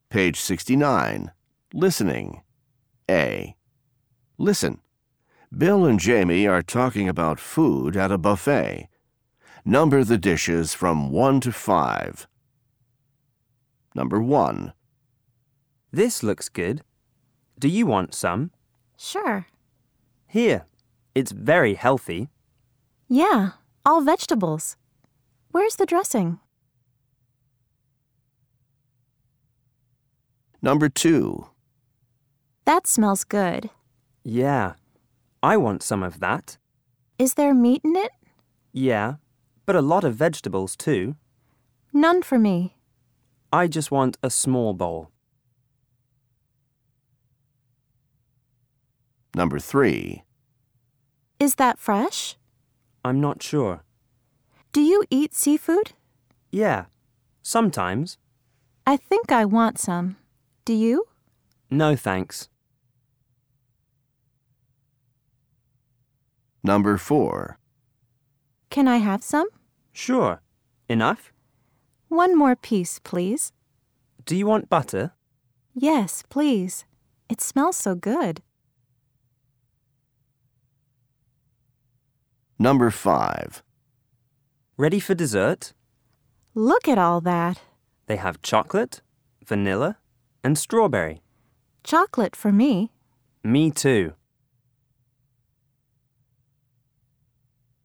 Page 69. Listening. A. Listen. Bill and Jamie are talking about food at a buffet. Number the dishes from 1 to 5. Number 1. This looks good. Do you want some? Sure. Here. It's very healthy. Yeah, all vegetables. Where's the dressing? Number 2. That smells good. Yeah. I want some of that. Is there meat in it? Yeah, but a lot of vegetables too. None for me. I just want a small bowl. Number 3. Is that fresh? I'm not sure. Do you eat seafood? Yeah, sometimes. I think I want some. Do you? No, thanks. Number 4. Can I have some? Sure. Enough? One more piece, please. Do you want butter? Yes, please. It smells so good. Number 5. Ready for dessert? Look at all that. They have chocolate, vanilla, and strawberry. Chocolate for me. Me too.